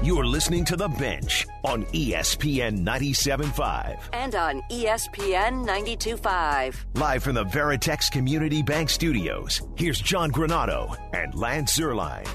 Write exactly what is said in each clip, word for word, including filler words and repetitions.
You're listening to The Bench on E S P N ninety-seven point five. And on E S P N ninety-two point five. Live from the Veritex Community Bank Studios, here's John Granado and Lance Zierlein.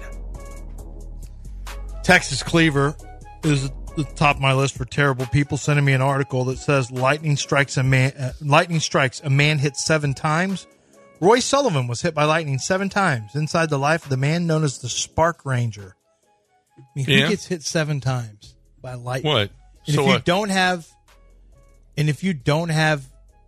Texas Cleaver is at the top of my list for terrible people, sending me an article that says lightning strikes a man. Uh, lightning strikes a man hit seven times. Roy Sullivan was hit by lightning seven times inside the life of the man known as the Spark Ranger. I mean, who Yeah. gets hit seven times by lightning? What? And So if you what? don't have, and if you don't have,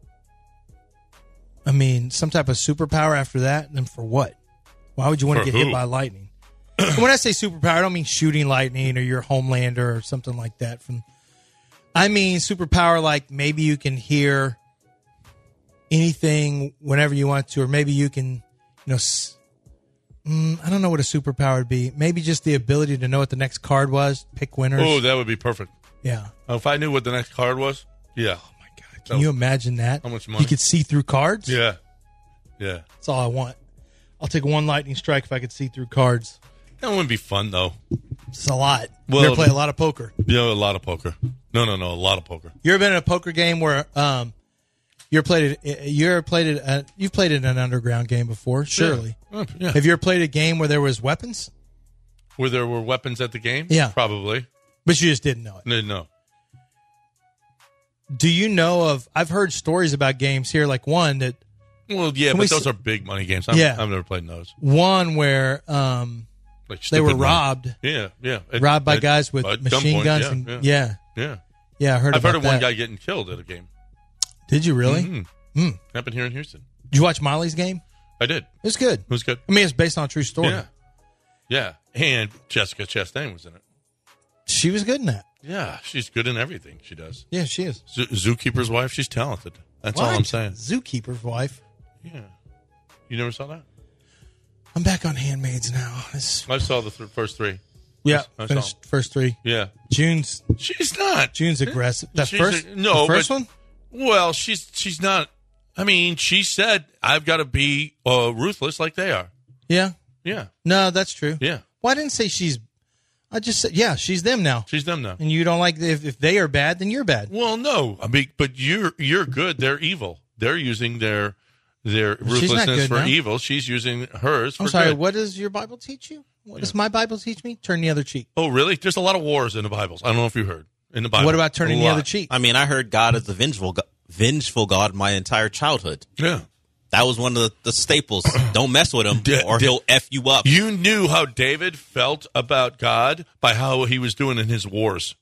I mean, some type of superpower after that, then for what? Why would you want to For get hit who? by lightning? And when I say superpower, I don't mean shooting lightning or your Homelander or something like that. From, I mean superpower like maybe you can hear anything whenever you want to, or maybe you can, you know, s- mm, I don't know what a superpower would be. Maybe just the ability to know what the next card was, pick winners. Oh, that would be perfect. Yeah. Oh, if I knew what the next card was, yeah. Oh my God! Can you imagine that? How much money? You could see through cards. Yeah. Yeah. That's all I want. I'll take one lightning strike if I could see through cards. That wouldn't be fun, though. It's a lot. Well- you ever play a lot of poker? You know, a lot of poker. No, no, no, a lot of poker. You ever been in a poker game where um, you're played it? You ever played it? Uh, you've played it in an underground game before, surely. Yeah. Yeah. Have you ever played a game where there was weapons, Where there were weapons at the game? Yeah. Probably. but you just didn't know it? No, no. Do you know of? I've heard stories about games here, like one that Well, yeah, Can but we those s- are big money games. I'm, Yeah. I've never played those. one where um, Like they were stupid money. robbed, Yeah, yeah. At- robbed by at- guys with at machine gunpoint, guns, yeah, and yeah. yeah, Yeah. yeah, I heard. I've about heard of one that. guy getting killed at a game. Did you really? Mhm. Hmm. Happened here in Houston. Did you watch Molly's game? I did. It was good. It was good. I mean, it's based on a true story. Yeah. Yeah. And Jessica Chastain was in it. She was good in that. Yeah. She's good in everything she does. Yeah, she is. Zoo- Zookeeper's wife, she's talented. That's all I'm What? saying. Zookeeper's wife. Yeah. You never saw that? I'm back on Handmaids now. This, I saw the th- first three. yeah, I saw finished first three. Yeah. June's She's not. June's aggressive. That She's first, a- no, the first but- one. Well, she's she's not. I mean, she said, I've got to be uh, ruthless like they are. Yeah, Yeah. no, that's true. Yeah. Well, I didn't say she's. I just said, yeah, she's them now. She's them now. And you don't like if if they are bad, then you're bad. Well, no. I mean, but you're you're good. They're evil. They're using their their She's not ruthlessness good for now. evil. She's using hers for I'm sorry. good. What does your Bible teach you? What does my Bible teach me? Turn the other cheek. Oh, really? There's a lot of wars in the Bibles. I don't know if you heard in the Bible. What about turning A the lot. other cheek? I mean, I heard God is the vengeful, go- vengeful God my entire childhood. Yeah. That was one of the, the staples. Don't mess with him, Did- or did- he'll F you up. You knew how David felt about God by how he was doing in his wars.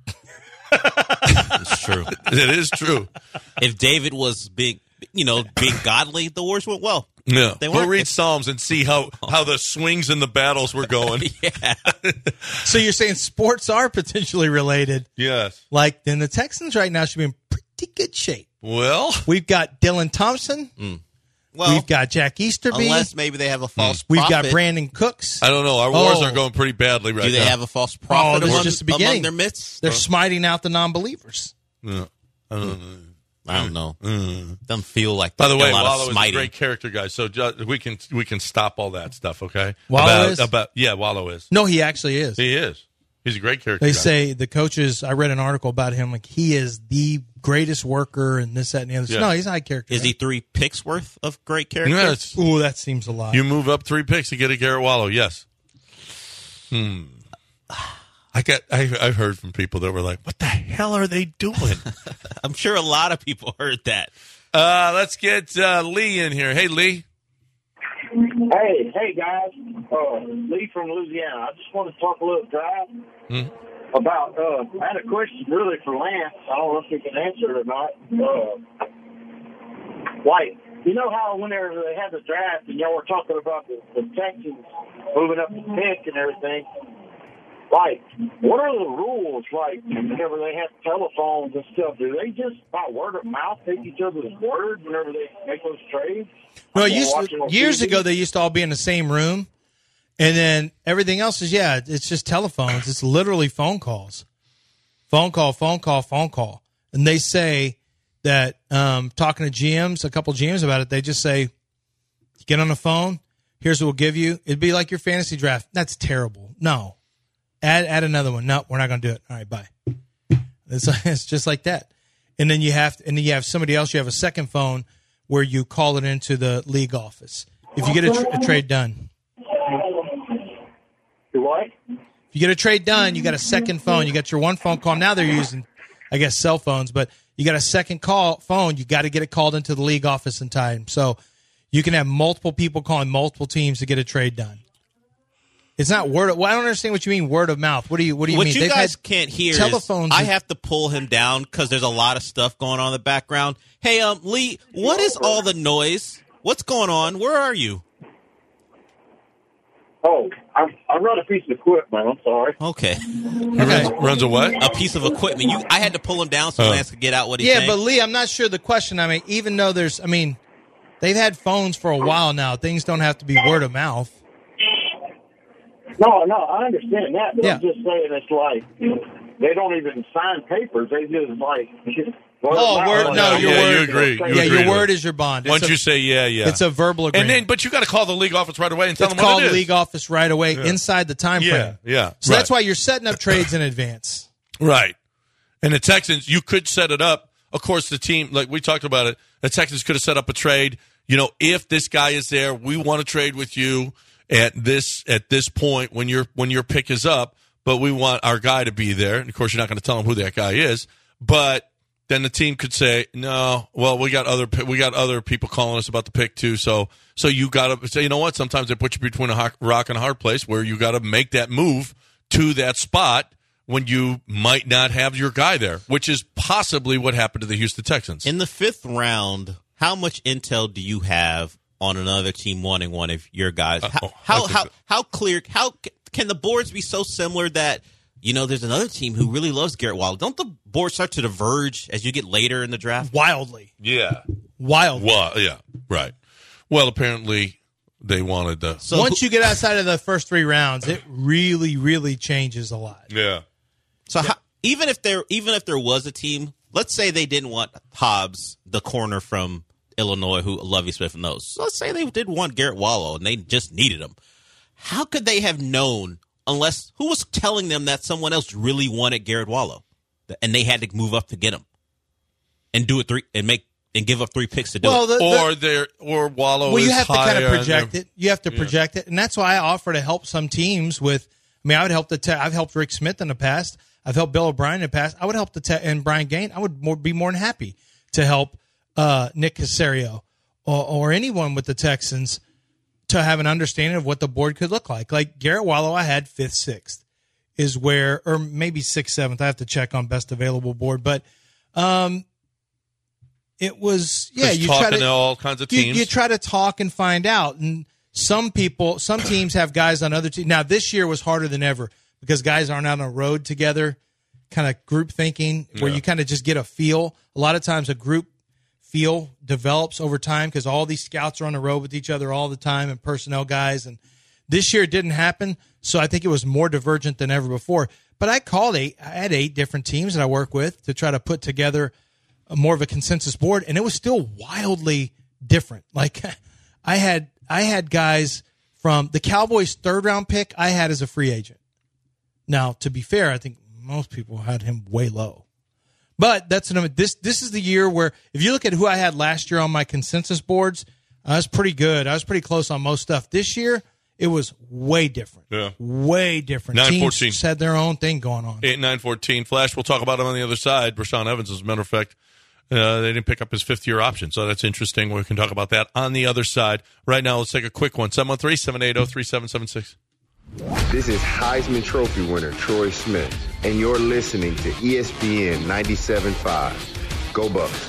It's true. It is true. If David was being, you know, being godly, the wars went well. Yeah. They We'll weren't- read Psalms and see how, how the swings and the battles were going. Yeah. So you're saying sports are potentially related? Yes. Like then the Texans right now should be in pretty good shape. Well, We've got Dylan Thompson. Well, We've got Jack Easterby. unless maybe they have a false We've prophet. got Brandon Cooks. I don't know. Our wars Oh. are going pretty badly right Do they now. have a false prophet this is among, just the beginning. among their midst? They're smiting out the non-believers. Yeah. I don't know. I don't know. Doesn't feel like By the way, a lot Wallow of is a smiting. great character, guys. So ju- we can we can stop all that stuff, okay? Wallow about, is? about yeah, Wallow is. No, he actually is. He is. He's a great character. They guy. say the coaches. I read an article about him. Like he is the greatest worker and this, that, and the other. Yeah. No, he's not a character. Is he three picks worth of great character? Yeah, it's- Ooh, that seems a lot. you move up three picks to get a Garrett Wallow. Yes. Hmm. I got. I, I've heard from people that were like, "What the hell are they doing?" I'm sure a lot of people heard that. uh, let's get uh, Lee in here. Hey, Lee. Hey, hey guys, uh, Lee from Louisiana. I just want to talk a little drive Hmm. about. Uh, I had a question really for Lance. I don't know if he can answer it or not. Uh, like, you know how whenever they had the draft and y'all were talking about the, the Texans moving up the pick and everything. Like, what are the rules? Like, whenever they have telephones and stuff, do they just by word of mouth take each other's word whenever they make those trades? No, I'm used, watching on years T V. ago they used to all be in the same room, and then everything else is yeah, it's just telephones. It's literally phone calls, phone call, phone call, phone call, and they say that um, talking to G Ms, a couple G Ms about it, they just say, "Get on the phone. Here's what we'll give you." It'd be like your fantasy draft. That's terrible. No, Add add another one. No, we're not going to do it. All right, bye. It's, it's just like that. And then you have and then you have somebody else. You have a second phone where you call it into the league office. If you get a, tra- a trade done. Do what? If you get a trade done, you got a second phone. You got your one phone call. Now they're using, I guess, cell phones, but you got a second call phone. You got to get it called into the league office in time. So you can have multiple people calling multiple teams to get a trade done. It's not word of, well, I don't understand what you mean word of mouth. What do you what do you what mean? you They've guys had can't hear telephones. is I and- have to pull him down because there's a lot of stuff going on in the background. Hey, um, Lee, what is all the noise? What's going on? Where are you? Oh, I, I run a piece of equipment. I'm sorry. Okay. Okay. Runs a what? A piece of equipment. You, I had to pull him down so Oh. Lance could get out what he's Yeah, saying. but Lee, I'm not sure the question. I mean, even though there's, I mean, they've had phones for a while now. Things don't have to be word of mouth. No, no, I understand that, but Yeah. I'm just saying it's like they don't even sign papers. They just like. Oh, word- no, your yeah, word- you agree. You yeah, agree your to word it. is your bond. It's Once a, you say yeah, yeah. it's a verbal and agreement. then, but you got to call the league office right away and tell it's them called what it is. league office right away Yeah. inside the time Yeah, frame. yeah, So right. that's why you're setting up trades in advance. Right. And the Texans, you could set it up. Of course, the team, like we talked about it, the Texans could have set up a trade. You know, if this guy is there, we want to trade with you at this at this point when your when your pick is up, but we want our guy to be there. And of course, you're not going to tell him who that guy is, but then the team could say, no, well, we got other we got other people calling us about the pick too. So so you got to say, you know what? Sometimes they put you between a rock and a hard place where you got to make that move to that spot when you might not have your guy there, which is possibly what happened to the Houston Texans. In the fifth round, how much intel do you have on another team wanting one of your guys? How oh, I how think how, that- how clear? How c- can the boards be so similar that you know there's another team who really loves Garrett Waller? Don't the boards start to diverge as you get later in the draft? Wildly. Yeah. Wildly. Well, yeah, right. Well, apparently they wanted the. So Once who- you get outside of the first three rounds, it really, really changes a lot. Yeah. So how, even if there even if there was a team, let's say they didn't want Hobbs, the corner from Illinois, who Lovie Smith knows. So let's say they did want Garrett Waller and they just needed him. How could they have known unless who was telling them that someone else really wanted Garrett Waller and they had to move up to get him and do it three and make and give up three picks to do Well, it? the, Or there, or Wallow well, is you have to kind higher of and project they're- it. You have to project it, and that's why I offer to help some teams with. I mean, I would help the. Te- I've helped Rick Smith in the past. I've helped Bill O'Brien in the past. I would help the te- and Brian Gain. I would more, be more than happy to help uh, Nick Caserio or, or anyone with the Texans to have an understanding of what the board could look like. Like Garrett Wallow, I had fifth, sixth is where, or maybe sixth, seventh. I have to check on best available board, but um, it was yeah. Just You talking try to all kinds of you, teams. you try to talk and find out, and some people, some teams have guys on other teams. Now this year was harder than ever because guys aren't out on the road together, kind of group thinking where Yeah. you kind of just get a feel. A lot of times a group feel develops over time because all these scouts are on the road with each other all the time and personnel guys. And this year it didn't happen, so I think it was more divergent than ever before. But I called eight. I had eight different teams that I work with to try to put together a more of a consensus board, and it was still wildly different. Like I had I had guys from the Cowboys' third round pick I had as a free agent. Now, to be fair, I think most people had him way low. But that's an, this this is the year where if you look at who I had last year on my consensus boards, I was pretty good. I was pretty close on most stuff. This year, it was way different. Yeah. Way different. nine Teams fourteen just had their own thing going on. eight nine fourteen Flash, we'll talk about him on the other side. Rashaan Evans, as a matter of fact, uh, they didn't pick up his fifth year option, so that's interesting. We can talk about that on the other side. Right now, let's take a quick one. seven one three, seven eight zero, three seven seven six. This is Heisman Trophy winner Troy Smith, and you're listening to E S P N ninety-seven point five. Go Bucks.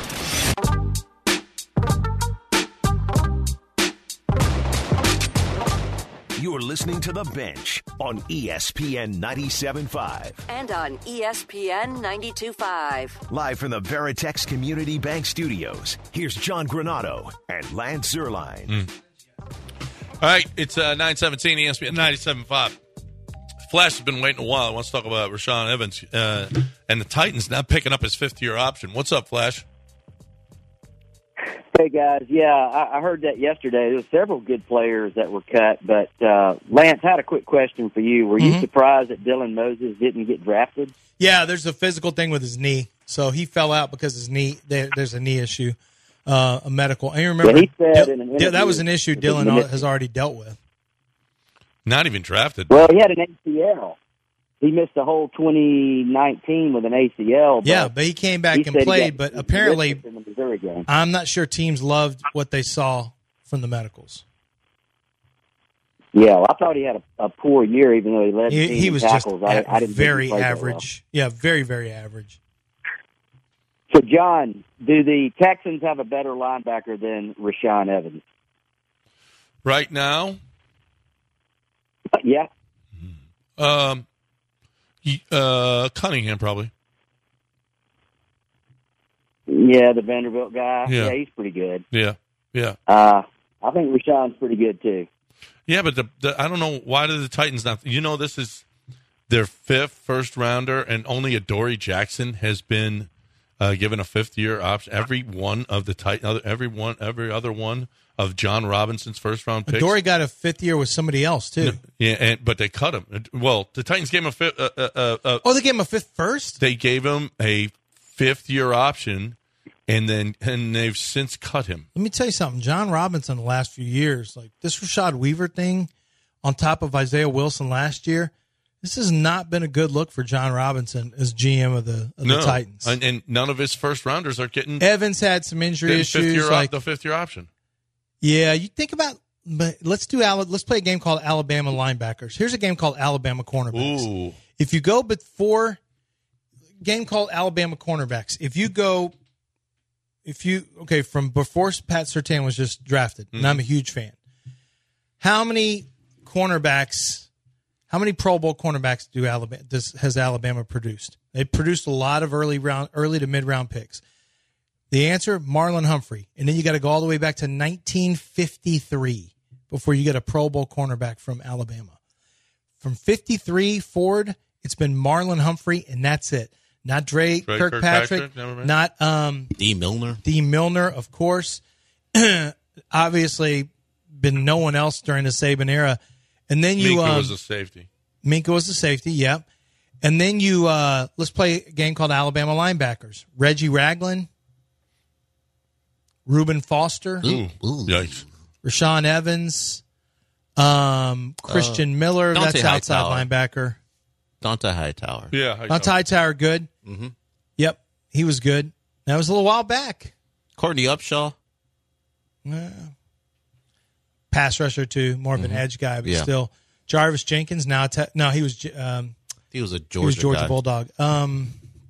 You're listening to The Bench on E S P N ninety-seven point five. And on E S P N ninety-two point five. Live from the Veritex Community Bank Studios, here's John Granado and Lance Zierlein. Mm. All right, it's uh, nine seventeen E S P N ninety-seven point five. Flash has been waiting a while. I want to talk about Rashaan Evans uh, and the Titans not picking up his fifth year option. What's up, Flash? Hey, guys. Yeah, I, I heard that yesterday. There were several good players that were cut. But, uh, Lance, I had a quick question for you. Were Mm-hmm. you surprised that Dylan Moses didn't get drafted? Yeah, there's a physical thing with his knee. So he fell out because his knee, there, there's a knee issue, uh, a medical. And you remember, Yeah, he said Dil- in an Dil- that interview was an issue that Dylan he- has already dealt with. Not even drafted. Well, he had an A C L. He missed the whole twenty nineteen with an A C L. But Yeah, but he came back he and said he played. got- But apparently, in the Missouri game. I'm not sure teams loved what they saw from the medicals. Yeah, well, I thought he had a, a poor year, even though he led the He, team he in was just tackles. I, a- I didn't think he very played that average. Yeah, very, very average. well. So, John, do the Texans have a better linebacker than Rashaan Evans? Right now, Yeah. um, he- uh, Cunningham probably. Yeah, the Vanderbilt guy. Yeah. Yeah, he's pretty good. Yeah, yeah, Uh, I think Rashawn's pretty good, too. yeah. But the, the I don't know why did the Titans not? You know, this is their fifth first rounder, and only Adoree Jackson has been uh, given a fifth year option. Every one of the Titan, every one, every other one of John Robinson's first round picks. Dory got a fifth year with somebody else too. Yeah, and, but they cut him. Well, the Titans gave him a fifth. Uh, uh, uh, uh, Oh, they gave him a fifth first. they gave him a fifth year option, and then and they've since cut him. Let me tell you something. John Robinson, the last few years, like this Rashad Weaver thing, on top of Isaiah Wilson last year, this has not been a good look for John Robinson as G M of the, of No, the Titans. and, and none of his first rounders are getting, Evans had some injury getting fifth issues. year op- Like, the fifth year option. yeah, you think about. But let's do. Al- Let's play a game called Alabama linebackers. Here's a game called Alabama cornerbacks. Ooh, If you go before game called Alabama cornerbacks, if you go, if you okay from before Pat Surtain was just drafted, and I'm a huge fan. How many cornerbacks? How many Pro Bowl cornerbacks do Alabama does, has Alabama produced? They produced a lot of early round, early to mid round picks. The answer: Marlon Humphrey, and then you got to go all the way back to nineteen fifty-three before you get a Pro Bowl cornerback from Alabama. From fifty-three forward, it's been Marlon Humphrey, and that's it. Not Dre, Dre Kirkpatrick, Kirkpatrick, never mind. not um, D. Milner. D. Milner, of course. Obviously, been no one else during the Saban era. And then you, Minka um, was a safety. Minka was the safety, yep. And then you, uh, let's play a game called Alabama linebackers. Reggie Ragland, Reuben Foster, Ooh, yikes! Rashaan Evans, um, Christian Miller. Dante That's outside Hightower. linebacker. Dante Hightower. Yeah, I Dante Hightower, good. Mm-hmm. Yep, he was good. That was a little while back. Courtney Upshaw. Uh, pass rusher too, more of an edge guy, but Yeah. still. Jarvis Jenkins now. Te- no, he was um, He was a Georgia he was Georgia guy. Bulldog. Um,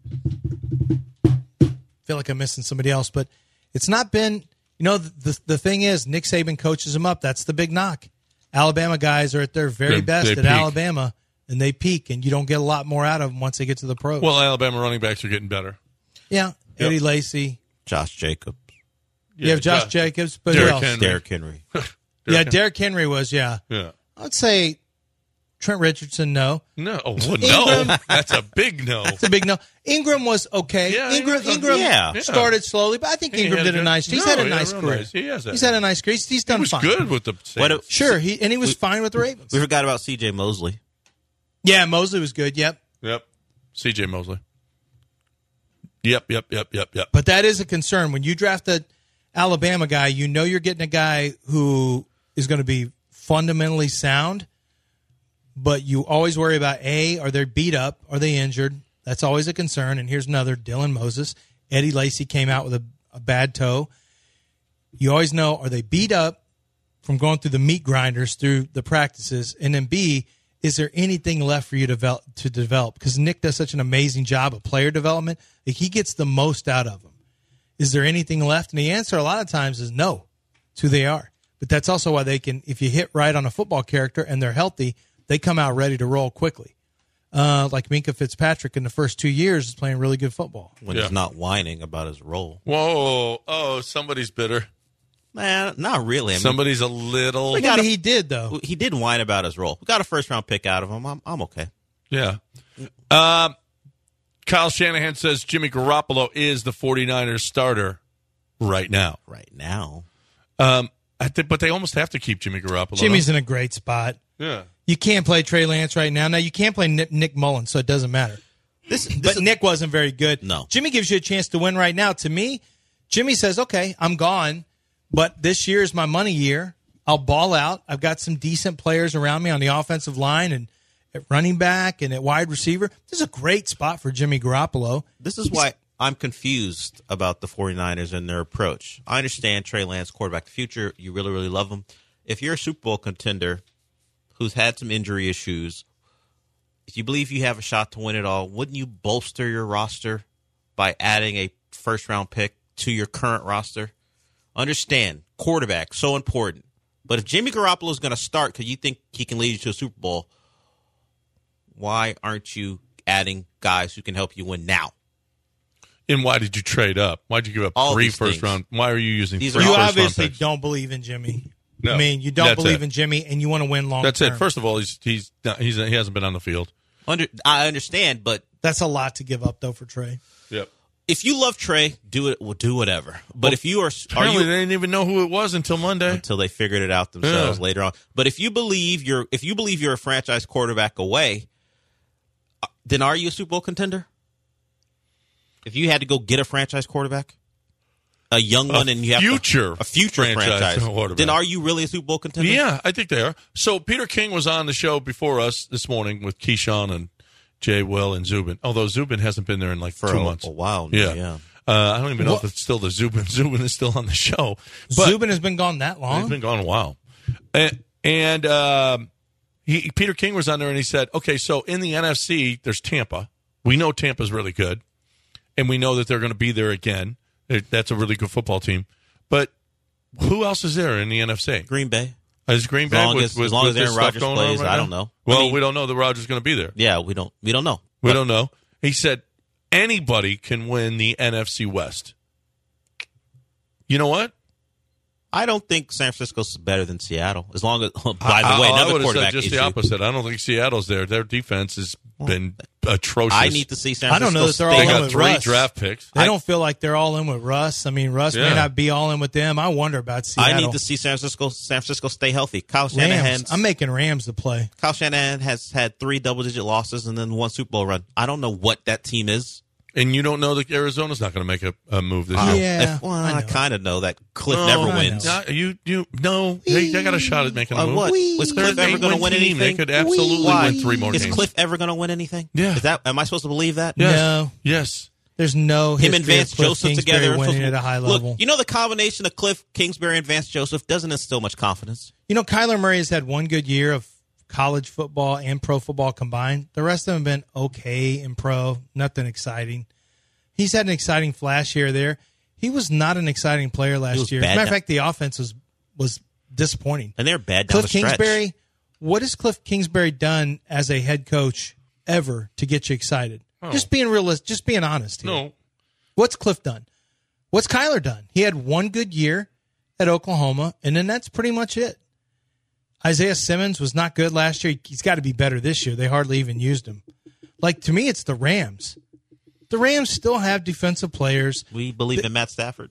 feel like I'm missing somebody else, but it's not been. You know, the the, the thing is, Nick Saban coaches them up. That's the big knock. Alabama guys are at their very They- best they at peak. Alabama, and they peak, and you don't get a lot more out of them once they get to the pros. Well, Alabama running backs are getting better. yeah, Yep. Eddie Lacy. Josh Jacobs. you have Josh Ja- Jacobs, but who Derrick else? Henry. Derrick Henry. Yeah, Derrick Henry was. Yeah, Yeah. I'd say Trent Richardson. No, No, oh, well, no, Ingram. that's a big no. it's a big no. Ingram was okay. Yeah, Ingram, Ingram's- Ingram yeah. started slowly, but I think He Ingram had a did a good- nice. He's No, had a he had nice a real career. nice- he has that. He's had a nice career. He's, he's He done was fine. good with the Saints. What a- Sure, he and he was We- fine with the Ravens. We forgot about C J Mosley. Yeah, Mosley was good. Yep, Yep. C J Mosley. Yep, yep, yep, yep, yep. but that is a concern when you draft a Alabama guy. You know you're getting a guy who is going to be fundamentally sound, but you always worry about A, are they beat up? Are they injured? That's always a concern. And here's another, Dylan Moses. Eddie Lacy came out with a, a bad toe. You always know, are they beat up from going through the meat grinders through the practices? And then B, is there anything left for you to develop? To develop? Because Nick does such an amazing job of player development. Like he gets the most out of them. Is there anything left? And the answer a lot of times is no. It's who they are. But that's also why they can, if you hit right on a football character and they're healthy, they come out ready to roll quickly. Uh, like Minka Fitzpatrick in the first two years is playing really good football. When Yeah. he's not whining about his role. Whoa, oh, somebody's bitter. Man, not really. I mean, Somebody's a little. Look got what a- he did, though. he did whine about his role. We got a first round pick out of him. I'm, I'm okay. Yeah. Um, Kyle Shanahan says Jimmy Garoppolo is the 49ers starter. right now. Right now. Um, I think, but they almost have to keep Jimmy Garoppolo. Jimmy's in a great spot. Yeah. You can't play Trey Lance right now. Now, you can't play Nick, Nick Mullins, so it doesn't matter. This, this But is, Nick wasn't very good. No. Jimmy gives you a chance to win right now. To me, Jimmy says, okay, I'm gone, but this year is my money year. I'll ball out. I've got some decent players around me on the offensive line and at running back and at wide receiver. This is a great spot for Jimmy Garoppolo. This is why I'm confused about the 49ers and their approach. I understand Trey Lance, quarterback of the future. You really, really love him. If you're a Super Bowl contender who's had some injury issues, if you believe you have a shot to win it all, wouldn't you bolster your roster by adding a first-round pick to your current roster? Understand, quarterback, so important. But if Jimmy Garoppolo is going to start because you think he can lead you to a Super Bowl, why aren't you adding guys who can help you win now? And why did you trade up? Why did you give up All three these first things. round? Why are you using These three are You all first round obviously picks? don't believe in Jimmy. No. I mean, you don't That's believe it. in Jimmy, and you want to win long That's term. it. First of all, he's he's not, he's he hasn't been on the field. Under, I understand, but That's a lot to give up, though, for Trey. Yep. if you love Trey, do it. Well, do whatever. But Well, if you are, are Apparently, you they didn't even know who it was until Monday. until they figured it out themselves Yeah. later on. But if you believe you're, if you believe you're a franchise quarterback away, uh, then are you a Super Bowl contender? If you had to go get a franchise quarterback, a young one, and you have future to, a future franchise franchise, quarterback. then are you really a Super Bowl contender? Yeah, I think they are. So Peter King was on the show before us this morning with Keyshawn and Jay Will and Zubin. Although Zubin hasn't been there in like For two a, months. a while now, Yeah. yeah. Uh, I don't even know What- if it's still the Zubin. Zubin is still on the show. But Zubin has been gone that he's long. been gone a while. And, and um, he, Peter King was on there and he said, okay, so in the N F C, there's Tampa. We know Tampa's really good. And we know that they're going to be there again. That's a really good football team. But who else is there in the N F C? Green Bay. Is Green Bay As long with, as- with, as long with as this Aaron stuff Rodgers going on plays, right I now? don't know. Well, I mean- we don't know that Rodgers is going to be there. Yeah, we don't. We don't know. We But don't know. He said anybody can win the N F C West. You know what? I don't think San Francisco's better than Seattle. As long as, by the I, way, I, I another would have quarterback said just issue. the opposite. I don't think Seattle's there. Their defense has been atrocious. I need to see San I don't Francisco. know that they're all They in stay got with three Russ. draft picks. They I- don't feel like they're all in with Russ. I mean, Russ Yeah. may not be all in with them. I wonder about Seattle. I need to see San Francisco. San Francisco stay healthy. Kyle Rams. Shanahan's. I'm making Rams the play. Kyle Shanahan has had three double-digit losses and then one Super Bowl run. I don't know what that team is. And you don't know that Arizona's not going to make a, a move this Uh, year. Yeah, if- well, I I, know. kind of know that Cliff No, never I wins. know. No, you, you, no, they, they got a shot at making a Uh, move. what? Was They're Cliff an ever going to eight-win win team. anything? They could absolutely Why? win three more Is games. Cliff ever going to win anything? Yeah. Is that? Am I supposed to believe that? Yes. No. Yes. There's no Him history and Vance of Cliff Joseph Kingsbury together. winning supposed- at a high Look, level. you know the combination of Cliff Kingsbury and Vance Joseph doesn't instill much confidence. You know, Kyler Murray has had one good year of college football and pro football combined. The rest of them have been okay in pro, nothing exciting. He's had an exciting flash here or there. He was not an exciting player last was year. As a bad matter of down- fact, the offense was was disappointing. And they're bad down Cliff the stretch. Kingsbury, what has Cliff Kingsbury done as a head coach ever to get you excited? Just being realistic, just being honest here. No. What's Cliff done? What's Kyler done? He had one good year at Oklahoma, and then that's pretty much it. Isaiah Simmons was not good last year. He's got to be better this year. They hardly even used him. Like, to me, it's the Rams. The Rams still have defensive players. We believe in Matt Stafford.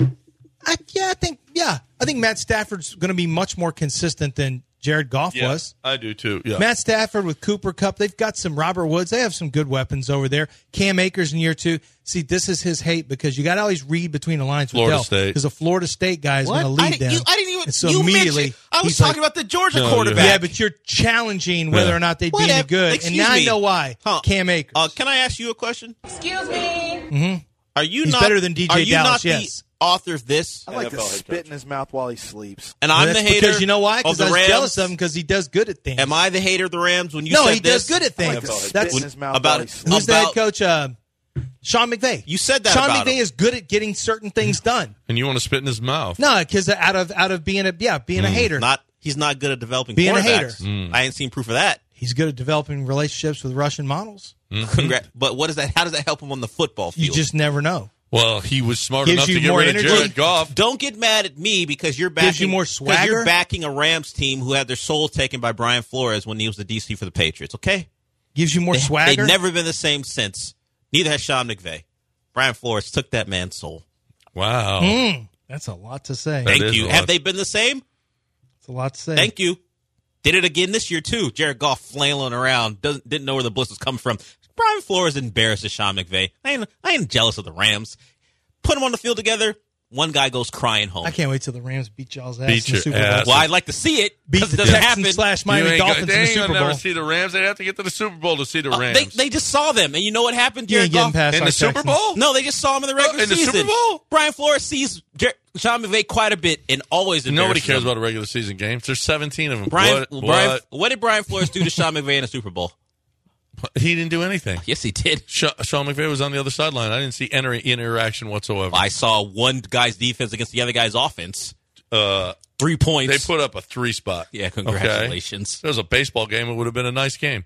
I, yeah, I think yeah, I think Matt Stafford's going to be much more consistent than Jared Goff Yeah, was. I do too. Yeah. Matt Stafford with Cooper Kupp, they've got some Robert Woods. They have some good weapons over there. Cam Akers in year two. See, this is his hate because you got to always read between the lines. Florida with State. Because a Florida State guy is What? going to I lead didn't- them. you- I didn't even. And so you immediately, mentioned- I was he's talking like, about the Georgia No, you quarterback. yeah, but you're challenging whether Yeah. or not they'd be Whatever. any good. Excuse And now me. I know why. Huh. Cam Akers. Uh, can I ask you a question? Excuse me. hmm Are you He's not better than D J Are you Dallas, not yes. the author of this? I like to spit in his mouth while he sleeps. And I'm That's the hater. because you know why? Of Because the I was Rams. jealous of him because he does good at things. Am I the hater of the Rams when you no, said he this? does good at I like things. to spit That's in his mouth about- while he sleeps. who's the head about- coach? Uh, Sean McVay. You said that Sean about McVay him. is good at getting certain things done. And you want to spit in his mouth. No, because out of out of being a yeah being a hater, Not he's not good at developing Being a quarterbacks. hater. Mm. I ain't seen proof of that. he's good at developing relationships with Russian models. Congrats. But what is that? How does that help him on the football field? You just never know. Well, he was smart Gives enough you to get more rid energy. of Jared Goff. Don't get mad at me because you're backing Gives you more 'cause swagger? You're backing a Rams team who had their soul taken by Brian Flores when he was the D C for the Patriots. Okay, Gives you more they, swagger. They've never been the same since. Neither has Sean McVay. Brian Flores took that man's soul. Wow. Mm, that's a lot to say. That Thank is you. a lot. Have they been the same? It's a lot to say. Thank you. Did it again this year, too. Jared Goff flailing around. Doesn't, didn't know where the bliss was coming from. Brian Flores embarrasses Sean McVay. I ain't, I ain't jealous of the Rams. Put them on the field together. One guy goes crying home. I can't wait till the Rams beat y'all's ass Beat in the your Super ass. Bowl. Well, I'd like to see it. Beat because the it doesn't Texans happen. slash You Miami ain't Dolphins got, in the they Super ain't Bowl. never see the Rams. They have to get to the Super Bowl to see the Uh, Rams. they, they just saw them, and you know what happened? You ain't Jared getting Goff past in our the Super Texans. Bowl? No, they just saw him in the regular in the season. Super Bowl? Brian Flores sees Jer- Sean McVay quite a bit and always Nobody embarrasses cares him. about a regular season games. There's seventeen of them. Brian, what, Brian, what? what did Brian Flores do to Sean McVay in a Super Bowl? He didn't do anything. Yes, he did. Sean McVay was on the other sideline. I didn't see any interaction whatsoever. I saw one guy's defense against the other guy's offense. Uh, Three points. they put up a three spot. Yeah, congratulations. Okay? If it was a baseball game, it would have been a nice game.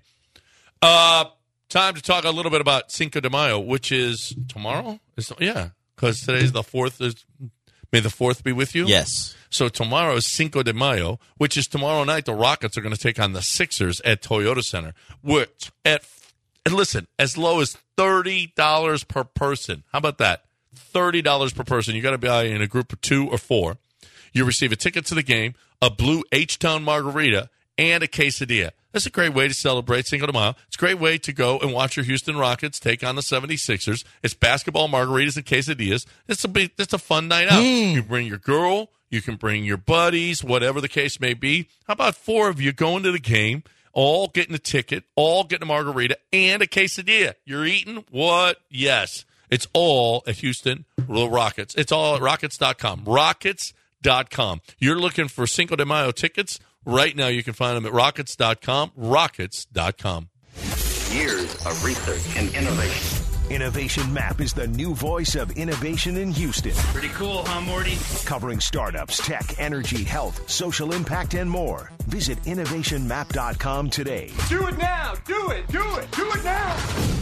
Uh, time to talk a little bit about Cinco de Mayo, which is tomorrow. It's, yeah, because today's the fourth. Is, may the fourth be with you. Yes. So tomorrow is Cinco de Mayo, which is tomorrow night. The Rockets are going to take on the Sixers at Toyota Center. Which at and listen, as low as thirty dollars per person. How about that? Thirty dollars per person. You got to be in a group of two or four. You receive a ticket to the game, a blue H-Town margarita, and a quesadilla. That's a great way to celebrate Cinco de Mayo. It's a great way to go and watch your Houston Rockets take on the seventy-sixers. It's basketball, margaritas, and quesadillas. It's a big, it's a fun night out. Mm. You bring your girl. You can bring your buddies, whatever the case may be. How about four of you going to the game, all getting a ticket, all getting a margarita, and a quesadilla? You're eating what? Yes. It's all at Houston Rockets. It's all at rockets dot com. Rockets dot com. You're looking for Cinco de Mayo tickets. Right now you can find them at rockets dot com. rockets dot com. Years of research and innovation. Innovation Map is the new voice of innovation in Houston. Pretty cool, huh, Morty? Covering startups, tech, energy, health, social impact, and more. Visit innovation map dot com today. Do it now! Do it! Do it! Do it now!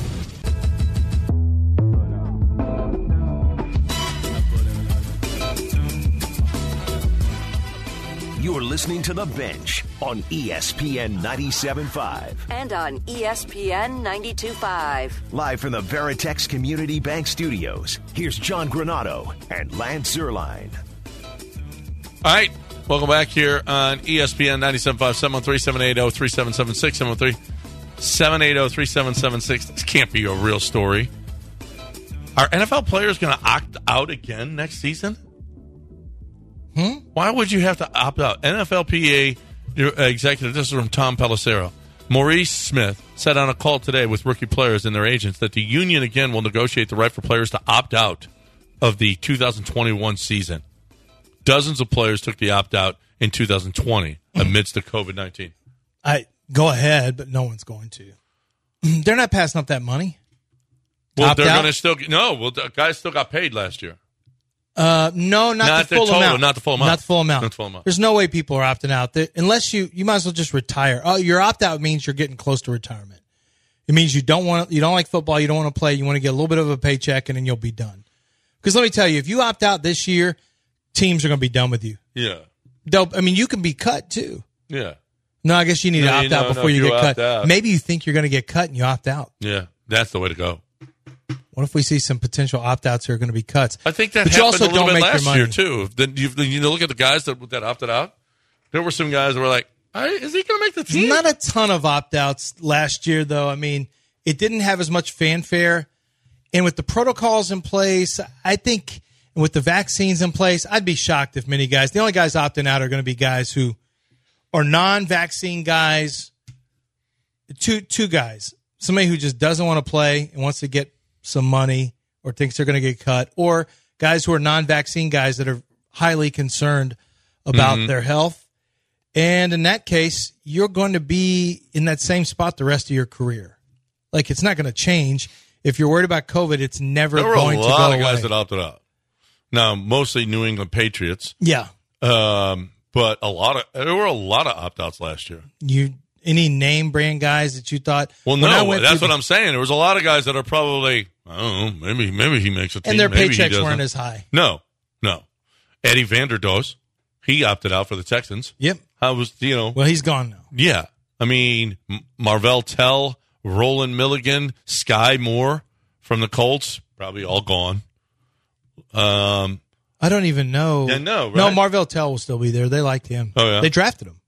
You're listening to The Bench on E S P N ninety-seven point five. And on E S P N ninety-two point five. Live from the Veritex Community Bank Studios, here's John Granado and Lance Zierlein. All right. Welcome back here on E S P N ninety-seven point five, seven one three, seven eight zero, three seven seven six, seven one three, seven eight zero, three seven seven six. This can't be a real story. Are N F L players going to opt out again next season? Hmm? Why would you have to opt out? N F L P A executive, this is from Tom Pelissero. Maurice Smith said on a call today with rookie players and their agents that the union again will negotiate the right for players to opt out of the two thousand twenty-one season. Dozens of players took the opt-out in two thousand twenty amidst the covid nineteen. I go ahead, but no one's going to. They're not passing up that money. Well, Opt they're out? going to still – no, well, the guys still got paid last year. Uh, no, not, Not the the full total, amount. not the full amount. Not the full amount. Not the full amount. There's no way people are opting out. They, unless you, you might as well just retire. Oh, your opt-out means you're getting close to retirement. It means you don't want, you don't like football, you don't want to play, you want to get a little bit of a paycheck, and then you'll be done. Because let me tell you, if you opt out this year, teams are going to be done with you. Yeah. They'll, I mean, you can be cut too. Yeah. No, I guess you need No, to opt you know, out no, before if you you get opt cut. out. Maybe you think you're going to get cut and you opt out. Yeah. That's the way to go. What if we see some potential opt-outs that are going to be cuts? I think that but you happened also a little don't bit make last your money. year, too. Then you, you know, look at the guys that, that opted out. There were some guys that were like, "All right, is he going to make the team?" Not a ton of opt-outs last year, though. I mean, it didn't have as much fanfare. And with the protocols in place, I think, and with the vaccines in place, I'd be shocked if many guys, the only guys opting out are going to be guys who are non-vaccine guys, two two guys, somebody who just doesn't want to play and wants to get some money or thinks they're going to get cut, or guys who are non-vaccine guys that are highly concerned about Mhm. their health. And in that case, you're going to be in that same spot the rest of your career. Like, it's not going to change. If you're worried about COVID, it's never There were going a to go lot away. of guys that opted out. Now, mostly New England Patriots. Yeah. Um, but a lot of there were a lot of opt-outs last year. You any name brand guys that you thought? Well, when I no, went that's through what the- I'm saying. There was a lot of guys that are probably, I don't know, maybe maybe he makes a team. And their maybe he paychecks doesn't. weren't as high. No, no. Eddie Vanderdoes, he opted out for the Texans. Yep. How was, you know. Well, he's gone now. Yeah. I mean, M- Marvell Tell, Roland Milligan, Sky Moore from the Colts, probably all gone. Um, I don't even know. Yeah, no, right? No, Marvell Tell will still be there. They liked him. Oh, yeah? They drafted him.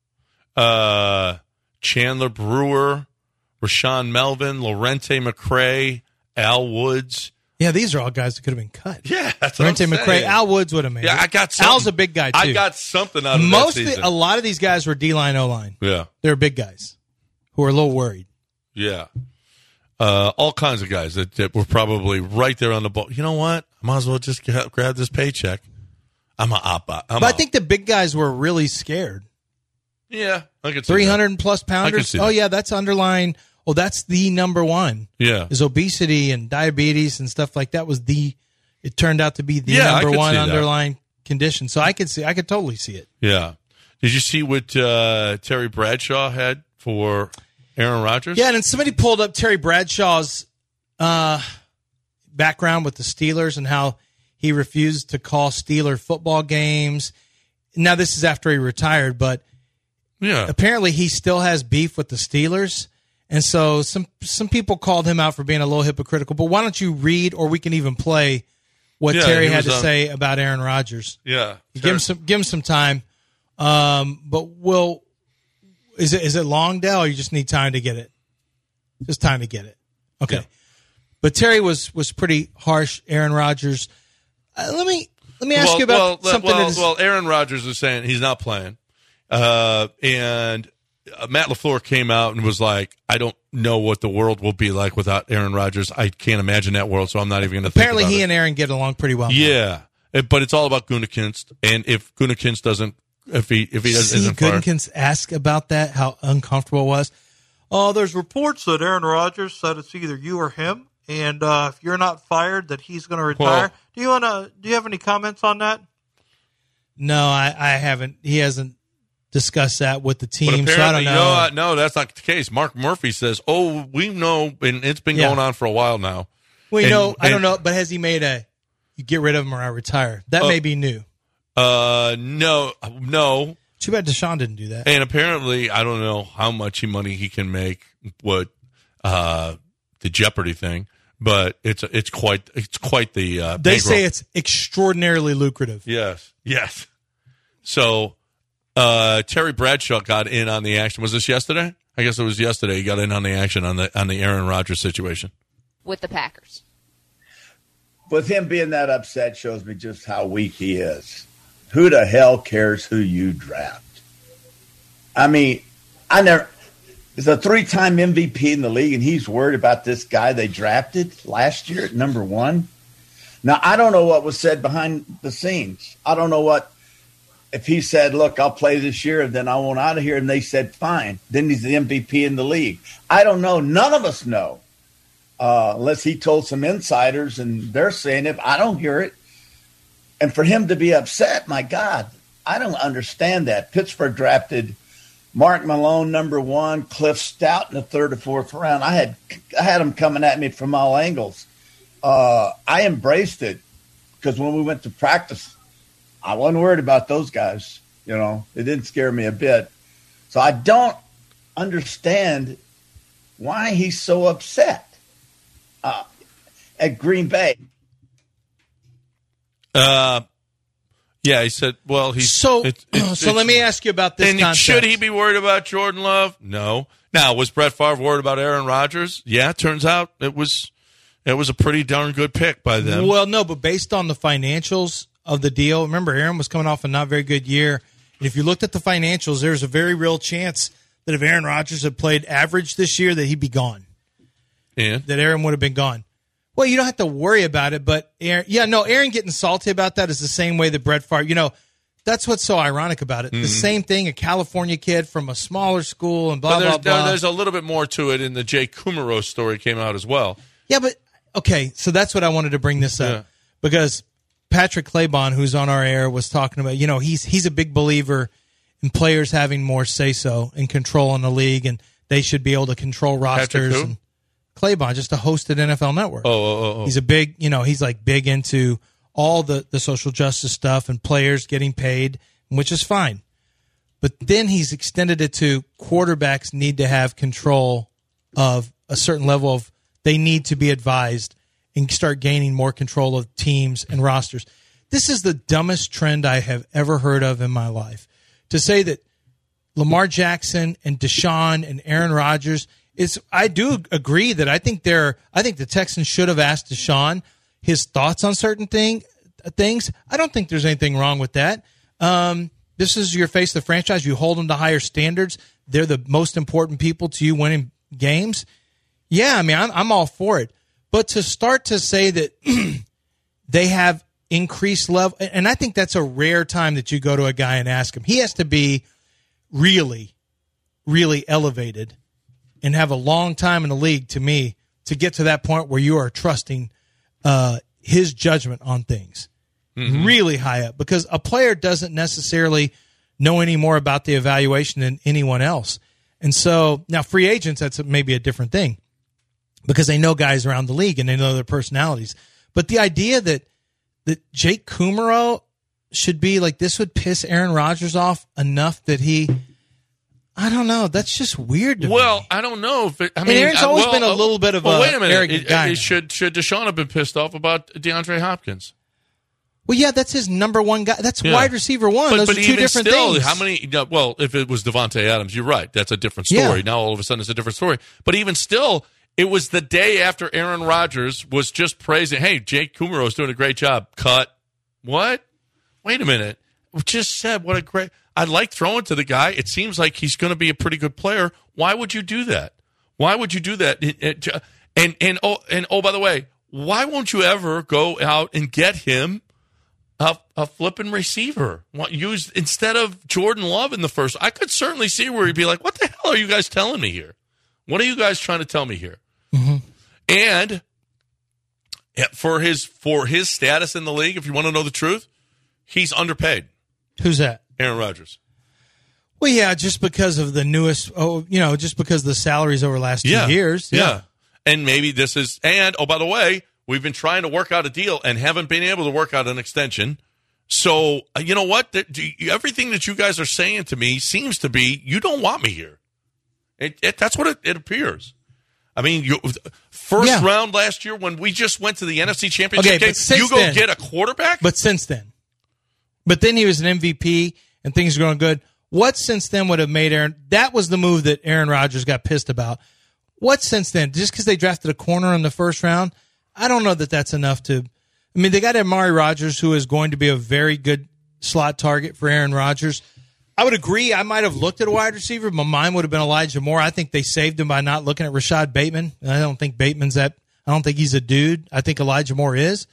Uh, Chandler Brewer, Rashawn Melvin, Lorente McCray, Al Woods. Yeah, these are all guys that could have been cut. Yeah, that's what Lorente I'm McCray, saying. Al Woods would have made Yeah, it. I got something. Al's a big guy, too. I got something out of Most that of season. the, a lot of these guys were D-line, O-line. Yeah. They're big guys who are a little worried. Yeah. Uh, all kinds of guys that, that were probably right there on the ball. You know what? I might as well just get, grab this paycheck. I'm a op. I'm but a, I think the big guys were really scared. Yeah, I could see three hundred that. plus pounders. see Oh, that. yeah, that's underlying. Well, that's the number one. Yeah. Is obesity and diabetes and stuff like that was the, it turned out to be the Yeah, I number could one see that. underlying condition. So I could see, I could totally see it. Yeah. Did you see what uh, Terry Bradshaw had for Aaron Rodgers? Yeah, and then somebody pulled up Terry Bradshaw's uh, background with the Steelers and how he refused to call Steeler football games. Now, this is after he retired, but yeah, apparently he still has beef with the Steelers. And so some some people called him out for being a little hypocritical. But why don't you read, or we can even play what Yeah, Terry he had was to on- say about Aaron Rodgers. Yeah. Give him some give him some time. Um, but will is it is it long, Dale, or you just need time to get it? Just time to get it. Okay. Yeah. But Terry was was pretty harsh. Aaron Rodgers. Uh, let me let me ask well, you about well, something well, that is. well, Aaron Rodgers is saying he's not playing. Uh, and uh, Matt LaFleur came out and was like, I don't know what the world will be like without Aaron Rodgers. I can't imagine that world, so I'm not even going to think apparently about he it. and Aaron get along pretty well. Yeah. It- But it's all about Gutekunst. And if Gutekunst doesn't, if he, if he doesn't, See, isn't fired, Gutekunst ask about that, how uncomfortable it was. Oh, there's reports that Aaron Rodgers said it's either you or him, and uh, if you're not fired, that he's going to retire. Well- do you want to? Do you have any comments on that? No, I, I haven't. He hasn't discussed that with the but team, so I apparently, don't know. no, uh, no, that's not the case. Mark Murphy says, oh, we know, and it's been Yeah. going on for a while now. we and- know. I don't and- know, but has he made a? You get rid of him or I retire. That Uh, may be new. Uh, no, no. Too bad Deshaun didn't do that. And apparently, I don't know how much money he can make. What uh, the Jeopardy thing, but it's it's quite it's quite the. Uh, They bankroll. say it's extraordinarily lucrative. Yes, yes. So uh, Terry Bradshaw got in on the action. Was this yesterday? I guess it was yesterday. He got in on the action on the on the Aaron Rodgers situation. with the Packers. With him being that upset shows me just how weak he is. Who the hell cares who you draft? I mean, I never. He's a three-time M V P in the league, and he's worried about this guy they drafted last year at number one. Now, I don't know what was said behind the scenes. I don't know what if he said, look, I'll play this year, and then I want out of here, and they said, fine. Then he's the M V P in the league. I don't know. None of us know. Uh, unless he told some insiders, and they're saying it. I don't hear it. And for him to be upset, my God, I don't understand that. Pittsburgh drafted Mark Malone, number one, Cliff Stout in the third or fourth round. I had I had them coming at me from all angles. Uh, I embraced it because when we went to practice, I wasn't worried about those guys. You know, it didn't scare me a bit. So I don't understand why he's so upset uh, at Green Bay. Uh, yeah, he said, well, he's So, it's- it's- so let it's- me ask you about this And concept. should he be worried about Jordan Love? No. Now, was Brett Favre worried about Aaron Rodgers? Yeah, turns out it was it was a pretty darn good pick by them. Well, no, but based on the financials of the deal, remember Aaron was coming off a not very good year. And if you looked at the financials, there's a very real chance that if Aaron Rodgers had played average this year, that he'd be gone. And that Aaron would have been gone. Well, you don't have to worry about it, but Aaron, yeah, no, Aaron getting salty about that is the same way that Brett Favre, you know, that's what's so ironic about it. Mhm. The same thing, a California kid from a smaller school and blah, but there's, blah, blah. there's a little bit more to it, and the Jay Kumaro story came out as well. Yeah, but okay, so that's what I wanted to bring this up Yeah. because Patrick Claybon, who's on our air, was talking about, you know, he's he's a big believer in players having more say-so and control in the league, and they should be able to control rosters. who? And Claybon, just a host at N F L Network. Oh, oh, oh, oh. He's a big, you know, he's like big into all the, the social justice stuff and players getting paid, which is fine. But then he's extended it to quarterbacks need to have control of a certain level of, they need to be advised and start gaining more control of teams and rosters. This is the dumbest trend I have ever heard of in my life. To say that Lamar Jackson and Deshaun and Aaron Rodgers, is I do agree that I think they're I think the Texans should have asked Deshaun his thoughts on certain thing things. I don't think there's anything wrong with that. Um, this is your face of the franchise. You hold them to higher standards. They're the most important people to you winning games. Yeah, I mean, I'm, I'm all for it. But to start to say that they have increased level, and I think that's a rare time that you go to a guy and ask him. He has to be really, really elevated and have a long time in the league, to me, to get to that point where you are trusting uh, his judgment on things. Mm-hmm. Really high up, because a player doesn't necessarily know any more about the evaluation than anyone else. And so now free agents, that's maybe a different thing because they know guys around the league and they know their personalities. But the idea that that Jake Kumerow should be like this would piss Aaron Rodgers off enough that he, I don't know, that's just weird to well, me. I don't know if it, I and mean, Aaron's I, always well, been a little bit of well, a wait a minute. arrogant It, guy. it, should should Deshaun have been pissed off about DeAndre Hopkins? Well, yeah, that's his number one guy. That's Yeah. wide receiver one. But, Those but are two even different still, things. how many? Well, if it was Devontae Adams, you're right. That's a different story. Yeah. Now all of a sudden it's a different story. But even still, it was the day after Aaron Rodgers was just praising, hey, Jake Kumerow is doing a great job. Cut. What? Wait a minute. We just said what a great. I like throwing to the guy. It seems like he's going to be a pretty good player. Why would you do that? Why would you do that? It, it, and and oh and oh by the way, why won't you ever go out and get him a, a flipping receiver? Want use instead of Jordan Love in the first? I could certainly see where he'd be like, "What the hell are you guys telling me here? What are you guys trying to tell me here?" Mm-hmm. And for his for his status in the league, if you want to know the truth, he's underpaid. Who's that? Aaron Rodgers. Well, yeah, just because of the newest, oh, you know, just because of the salaries over the last two Yeah. years. Yeah. Yeah. And maybe this is, and oh, by the way, we've been trying to work out a deal and haven't been able to work out an extension. So, uh, you know what? The, the, everything that you guys are saying to me seems to be, you don't want me here. It, it, that's what it, it appears. I mean, you, first Yeah. round last year when we just went to the N F C Championship Okay, game, but since you go then- get a quarterback? But since then, but then he was an M V P and things are going good. What since then would have made Aaron? That was the move that Aaron Rodgers got pissed about. What since then? Just because they drafted a corner in the first round, I don't know that that's enough to. I mean, they got Amari Rodgers, who is going to be a very good slot target for Aaron Rodgers. I would agree. I might have looked at a wide receiver, but mine would have been Elijah Moore. I think they saved him by not looking at Rashad Bateman. I don't think Bateman's that. I don't think he's a dude. I think Elijah Moore is.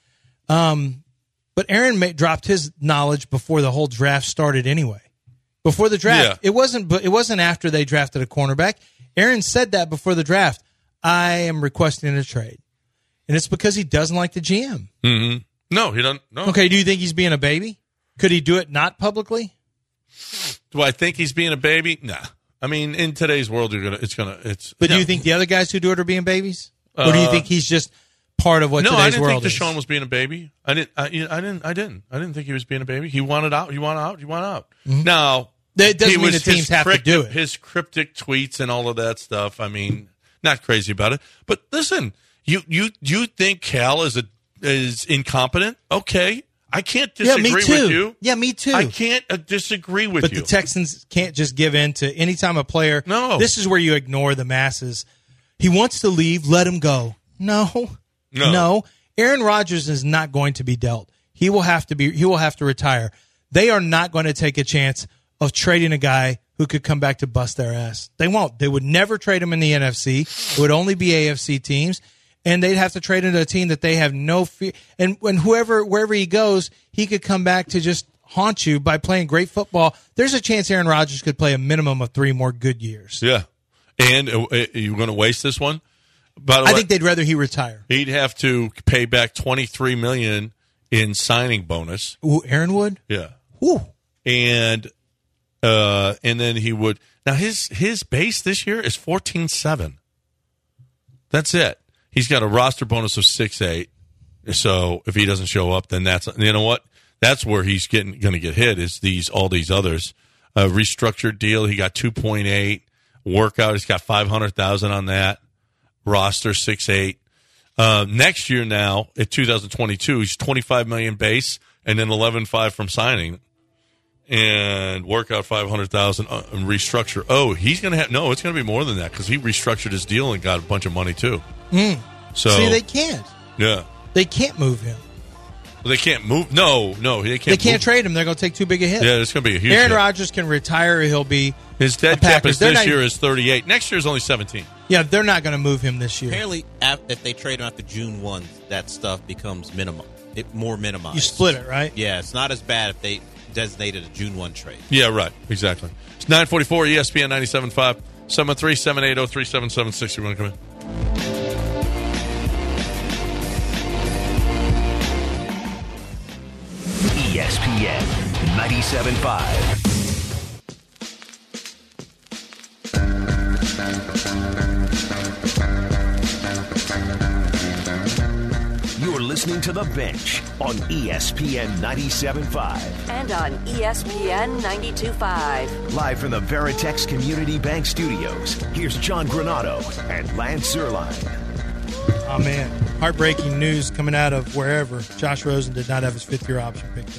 Um, but Aaron may, dropped his knowledge before the whole draft started. Anyway, before the draft, Yeah. it wasn't. But it wasn't after they drafted a cornerback. Aaron said that before the draft. I am requesting a trade, and it's because he doesn't like the G M. Mm-hmm. No, he doesn't. No. Okay, do you think he's being a baby? Could he do it not publicly? Do I think he's being a baby? Nah. I mean, in today's world, you're gonna. It's gonna. It's. But no. do you think the other guys who do it are being babies, or do you Uh, think he's just part of what no, today's I didn't world think is? Deshaun was being a baby. I didn't. I, I didn't. I didn't. I didn't think he was being a baby. He wanted out. He wanted out. He wanted out. Mm-hmm. Now That doesn't he mean was- the teams his have to cryptic- do it. His cryptic tweets and all of that stuff. I mean, not crazy about it. But listen, you you you think Cal is a is incompetent? Okay, I can't Yeah, disagree me too. with you. Yeah, me too. I can't uh, disagree with But you. the Texans can't just give in to any time a player. No. This is where you ignore the masses. He wants to leave. Let him go. No. No. No. Aaron Rodgers is not going to be dealt. He will have to be. He will have to retire. They are not going to take a chance of trading a guy who could come back to bust their ass. They won't. They would never trade him in the N F C. It would only be A F C teams. And they'd have to trade into a team that they have no fear. And when whoever, wherever he goes, he could come back to just haunt you by playing great football. There's a chance Aaron Rodgers could play a minimum of three more good years. yeah, and uh, uh, you're going to waste this one. By the I way, think they'd rather he retire. he'd have to pay back twenty-three million dollars in signing bonus. Ooh, Aaron Wood? Yeah, Ooh. and uh, and then he would now his his base this year is fourteen seven. That's it. He's got a roster bonus of six eight. So if he doesn't show up, then that's you know what that's where he's getting going to get hit is these all these others. A restructured deal, he got two point eight. Workout, he's got five hundred thousand on that. Roster six eight. Uh, next year now, at two thousand twenty-two, he's twenty-five million dollars base and then eleven point five from signing. And work out five hundred thousand dollars and restructure. Oh, he's going to have – no, it's going to be more than that because he restructured his deal and got a bunch of money too. Mm. So See, they can't. Yeah. They can't move him. Well, they can't move – no, no, they can't They can't move. trade him. They're going to take too big a hit. Yeah, it's going to be a huge Aaron hit. Rodgers can retire. He'll be His dead a cap Packers. is They're this not- year is thirty-eight. Next year is only seventeen. Yeah, they're not going to move him this year. Apparently, af- if they trade him after June first, that stuff becomes minimum, it more minimized. You split it, right? Yeah, it's not as bad if they designated a June first trade. Yeah, right. Exactly. It's nine forty-four E S P N ninety-seven point five, seven three seven eight zero three seven seven six. You want to come in? E S P N ninety-seven point five. You're listening to The Bench on E S P N ninety-seven point five. And on E S P N ninety-two point five. Live from the Veritex Community Bank Studios, here's John Granado and Lance Zierlein. Oh, man. Heartbreaking news coming out of wherever. Josh Rosen did not have his fifth-year option picked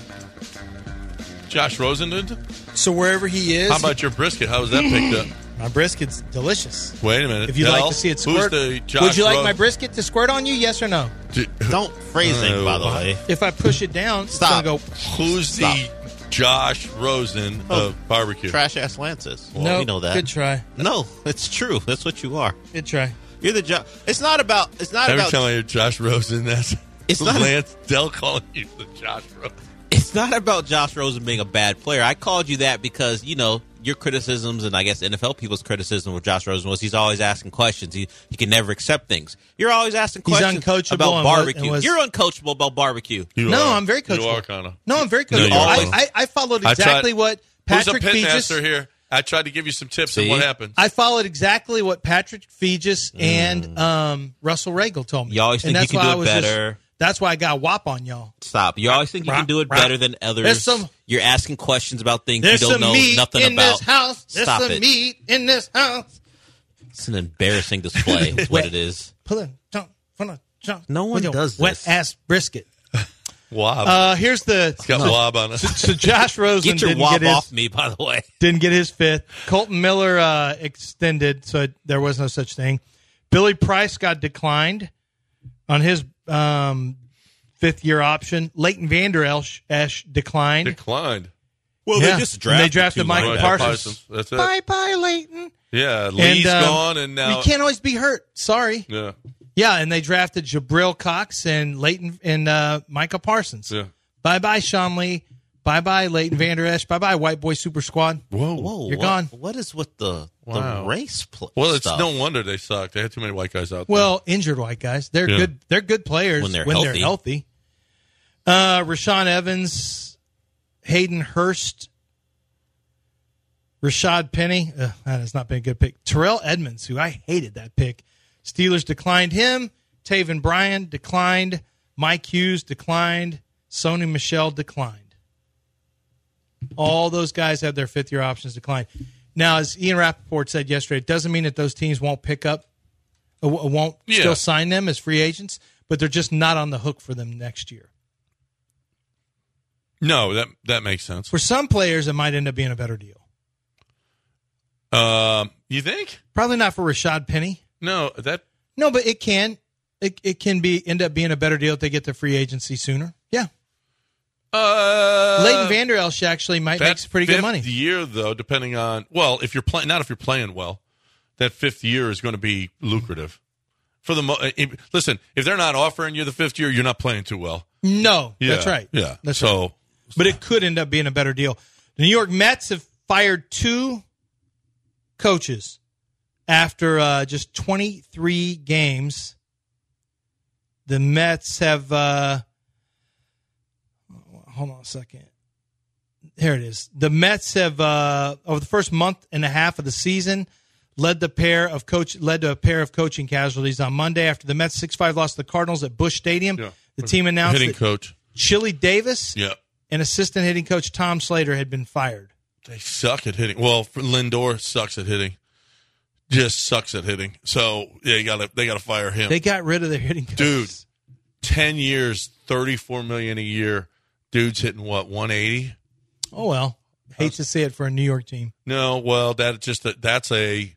up. Josh Rosen did? So wherever he is... How about your brisket? How was that picked up? My brisket's delicious. Wait a minute. If you'd Tell, like to see it who's squirt, the Josh would you like Ro- my brisket to squirt on you? Yes or no? Don't phrase it, by the way. If I push it down, Stop. it's going to go... Who's Stop. the Josh Rosen Oh, of barbecue? Trash ass Lances. Well, No, we know that. good try. No, it's true. That's what you are. Good try. You're the jo- It's not about. It's not Every about. time I hear Josh Rosen, that's It's not- Lance Dell calling you the Josh Rosen. It's not about Josh Rosen being a bad player. I called you that because, you know, your criticisms and I guess N F L people's criticism of Josh Rosen was he's always asking questions. He he can never accept things. You're always asking He's questions uncoachable about and was- barbecue. and was- You're uncoachable about barbecue. You No, are. I'm very coachable. You are kind of. No, I'm very No, coachable. you are I, kind of. I, I followed I exactly tried- what Patrick Who's a Feges... pitmaster here? I tried to give you some tips on See? what happened. I followed exactly what Patrick Feges and um, Russell Regal told me. You always And think you that's can why do I it was just- better. that's why I got W A P on y'all. Stop. You always think you can do it better than others. There's some- You're asking questions about things There's you don't some know meat nothing in about. this house. There's Stop some it. meat in this house. It's an embarrassing display. Is what it is. Pull it, jump, full of jump. No one with your does wet this. ass brisket. Wob. Uh, here's the. it's got wob on it. So, so Josh Rosen Get your didn't wob get his, off me, by the way. didn't get his fifth. Colton Miller uh, extended, so there was no such thing. Billy Price got declined on his um, fifth year option. Leighton Vander Esch, Esch declined. Declined. Well, Yeah. they just And drafted, they drafted two Michael linebackers. Parsons. That's it. Bye bye, Leighton. Yeah, Lee's And, um, gone, and now we can't always be hurt. Sorry. Yeah, Yeah, and they drafted Jabril Cox and Leighton and uh, Micah Parsons. yeah. Bye bye, Sean Lee. Bye bye, Leighton Vander Esch. Bye bye, White Boy Super Squad. Whoa, Whoa, You're what, gone. What is with the Wow. the race pl- Well, it's stuff? no wonder they suck. They had too many white guys out there. Well, injured white guys. They're Yeah. good. They're good players When they're when healthy. they're healthy. Uh, Rashawn Evans, Hayden Hurst, Rashad Penny. Ugh, that has not been a good pick. Terrell Edmonds, who I hated that pick. Steelers declined him. Taven Bryan declined. Mike Hughes declined. Sony Michel declined. All those guys have their fifth year options declined. Now, as Ian Rappaport said yesterday, it doesn't mean that those teams won't pick up, uh, won't Yeah. still sign them as free agents, but they're just not on the hook for them next year. no, that that makes sense. For some players, it might end up being a better deal. Um, you think? Probably not for Rashad Penny. No, that No, but it can. It it can be end up being a better deal if they get to free agency sooner. Yeah. uh, Leighton Vander Esch actually might make that some pretty good fifth money. year, though, depending on well, if you're playing, not if you're playing well, that fifth year is going to be lucrative. For the mo- if, listen, if they're not offering you the fifth year, you're not playing too well. No, Yeah, that's right. Yeah, That's so right. But it could end up being a better deal. The New York Mets have fired two coaches after uh, just twenty-three games. The Mets have, uh, hold on a second. Here it is. The Mets have, uh, over the first month and a half of the season, led the pair of coach led to a pair of coaching casualties on Monday after the Mets six five lost to the Cardinals at Busch Stadium. Yeah. The team announced hitting that coach. Chili Davis Yeah, and assistant hitting coach Tom Slater had been fired. they suck at hitting. Well, Lindor sucks at hitting. just sucks at hitting. So yeah, you gotta they gotta fire him. They got rid of their hitting coach. Dude, ten years, thirty-four million dollars a year. Dude's hitting what, one eighty? Oh well, hate to see it for a New York team. No, well, that just a, that's a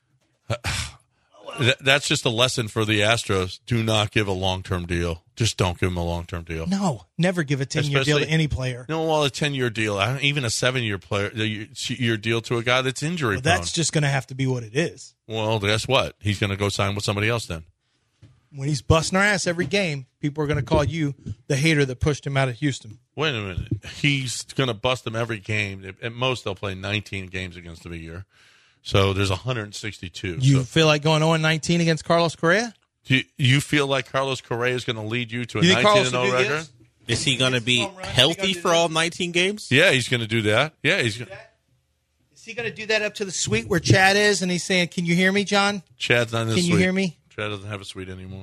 that's just a lesson for the Astros. Do not give a long term deal. Just don't give them a long term deal. No, never give a ten year deal to any player. No, well, a ten year deal, I don't, even a seven year player year deal to a guy that's injury Well, prone. that's just going to have to be what it is. Well, guess what? He's going to go sign with somebody else then. When he's busting our ass every game, people are going to call you the hater that pushed him out of Houston. Wait a minute. He's going to bust them every game. At most, they'll play nineteen games against him a year. So there's one hundred sixty-two. You so. feel like going oh and nineteen against Carlos Correa? Do you, you feel like Carlos Correa is going to lead you to a you nineteen and oh record? This? Is he going to be healthy for all nineteen games? Yeah, he's going to do that. Yeah, he's going to. Is he going to do that up to the suite where Chad is and he's saying, "Can you hear me, John? Chad's not in the Can suite. you hear me? Chad doesn't have a suite anymore.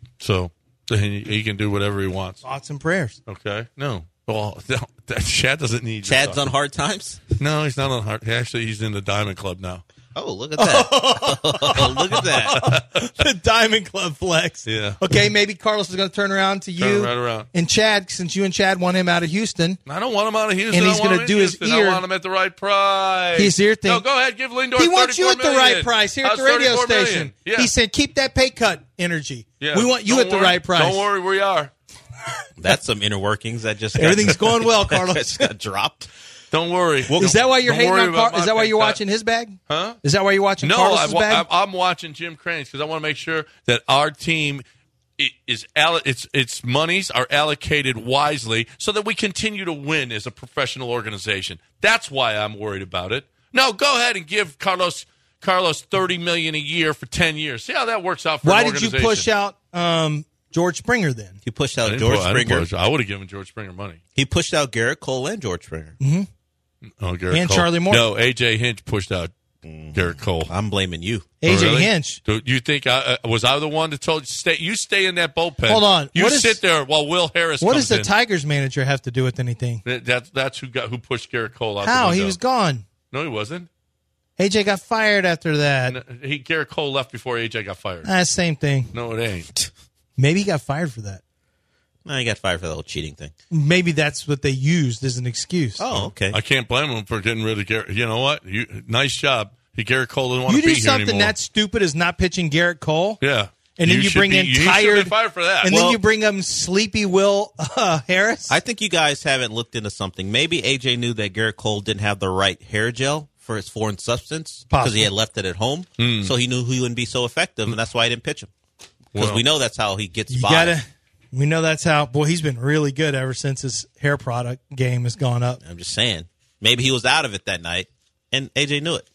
So he, he can do whatever he wants. Thoughts and prayers. Okay. No. Well, no, that, Chad doesn't need Chad's on hard times? No, he's not on hard. Actually, he's in the Diamond Club now. Oh, look at that. Look at that. The Diamond Club flex. Yeah. Okay, maybe Carlos is going to turn around to Turn you right around. and Chad, since you and Chad want him out of Houston. I don't want him out of Houston. And he's going to do his Houston. ear. I want him at the right price. His ear thing. No, go ahead. Give Lindor He wants you at the million. right price here at How's the radio thirty-four million? station. Yeah. He said, keep that pay cut energy. Yeah. We want you Don't at the worry. right price. Don't worry, we are. That's some inner workings that just got, Everything's going well, Carlos. just got dropped. Don't worry. Is that why you're Don't hating worry on about Car- Is my that why pay you're cut. watching his bag? Huh? Is that why you're watching No, Carlos's I, wa- bag? I'm watching Jim Crane's because I want to make sure that our team i- is allo- its its monies are allocated wisely so that we continue to win as a professional organization. That's why I'm worried about it. No, go ahead and give Carlos Carlos thirty million dollars a year for ten years. See how that works out for Why an did you organization. push out um, George Springer then? He pushed I out didn't George pu- I didn't Springer. push- I would have given George Springer money. He pushed out Garrett Cole and George Springer. Mm-hmm. Oh, Garrett And Cole. Charlie Moore. No, A J Hinch pushed out Garrett Cole. I'm blaming you. A J Oh, really? Hinch. Do you think I uh, was I the one that told you stay? You stay in that bullpen. Hold on. You What is- sit there while Will Harris. What comes does the in. Tigers manager have to do with anything? That, that's that's who got who pushed Garrett Cole out. the How? He window. was gone. No, he wasn't. A J got fired after that. No, he Garrett Cole left before A J got fired. Ah, same thing. No, it ain't. Maybe he got fired for that. No, he got fired for the whole cheating thing. Maybe that's what they used as an excuse. Oh, okay. I can't blame him for getting rid of Garrett. You know what? You, nice job. He Garrett Cole doesn't want You to do be here something anymore. that stupid as not pitching Garrett Cole. Yeah. And then you, should bring be- in you should be tired, fired for that. and Well- then you bring him sleepy Will uh, Harris. I think you guys haven't looked into something. Maybe A J knew that Garrett Cole didn't have the right hair gel for his foreign substance because he had left it at home. Hmm. So he knew he wouldn't be so effective, and that's why he didn't pitch him. Because Well- we know that's how he gets you by. gotta. We know that's how. Boy, he's been really good ever since his hair product game has gone up. I'm just saying. Maybe he was out of it that night, and A J knew it.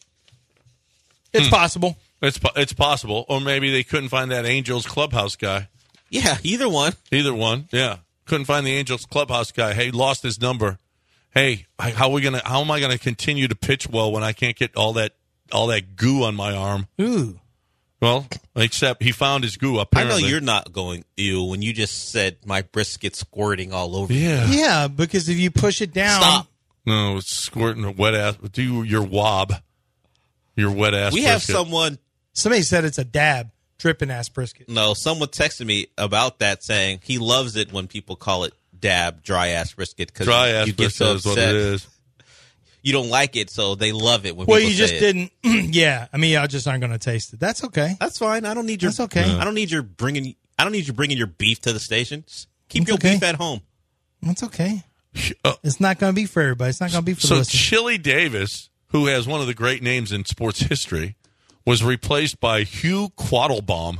It's possible. It's po- it's possible, or maybe they couldn't find that Angels clubhouse guy. Yeah, either one. Either one, yeah. Couldn't find the Angels clubhouse guy. Hey, lost his number. Hey, I- how are we gonna? How am I gonna continue to pitch well when I can't get all that all that goo on my arm? Ooh. Well, except he found his goo. I Apparently, know you're not going ew when you just said my brisket squirting all over. Yeah. you. Yeah, because if you push it down, Stop. No, it's squirting a wet ass. Do your wob, your wet ass. We have brisket. someone. somebody said it's a dab, dripping ass brisket. No, someone texted me about that saying he loves it when people call it dab, dry ass brisket because dry ass you get brisket so is what upset. it is. You don't like it, so they love it when Well, people you say just it. didn't. Yeah, I mean, y'all just aren't going to taste it. That's okay. That's fine. I don't need your. That's okay. I don't need your bringing. I don't need you bringing your beef to the station. Just keep It's your okay. beef at home. That's okay. Uh, It's not going to be for everybody. It's not going to be for the so listeners. Chili Davis, who has one of the great names in sports history, was replaced by Hugh Quattlebaum.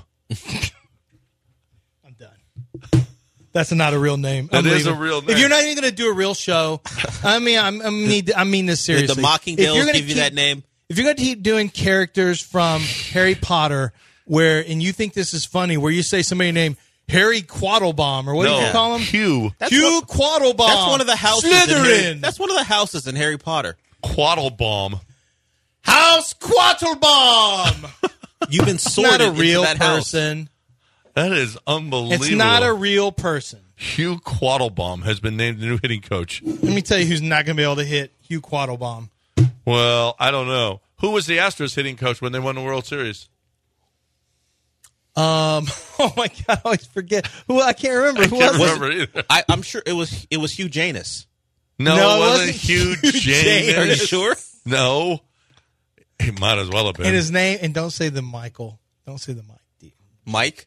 I'm done. That's not a real name. That I'm is leaving. a real If name. you're not even going to do a real show, I mean, I'm, I mean, I mean this seriously. Did the Mocking If you're Dales gonna give you keep- that name? If you're going to keep doing characters from Harry Potter, where and you think this is funny, where you say somebody named Harry Quattlebaum or what no, do you call him? Hugh. That's Hugh what- Quattlebaum. That's one of the houses. In Harry, Slytherin. that's one of the houses in Harry Potter. Quattlebaum. House Quattlebaum. You've been It's sorted not a into real that house. person. That is unbelievable. It's not a real person. Hugh Quattlebaum has been named the new hitting coach. Let me tell you who's not going to be able to hit Hugh Quattlebaum. Well, I don't know. Who was the Astros hitting coach when they won the World Series? Um. Oh my God! I always forget who. I can't remember. I Who can't was remember it? either. I, I'm sure it was it was Hugh Janus. No, No, it it wasn't wasn't Hugh Hugh Janus. Are you sure? No. It might as well have been. And his name. And don't say the Michael. Don't say the Mike. Mike?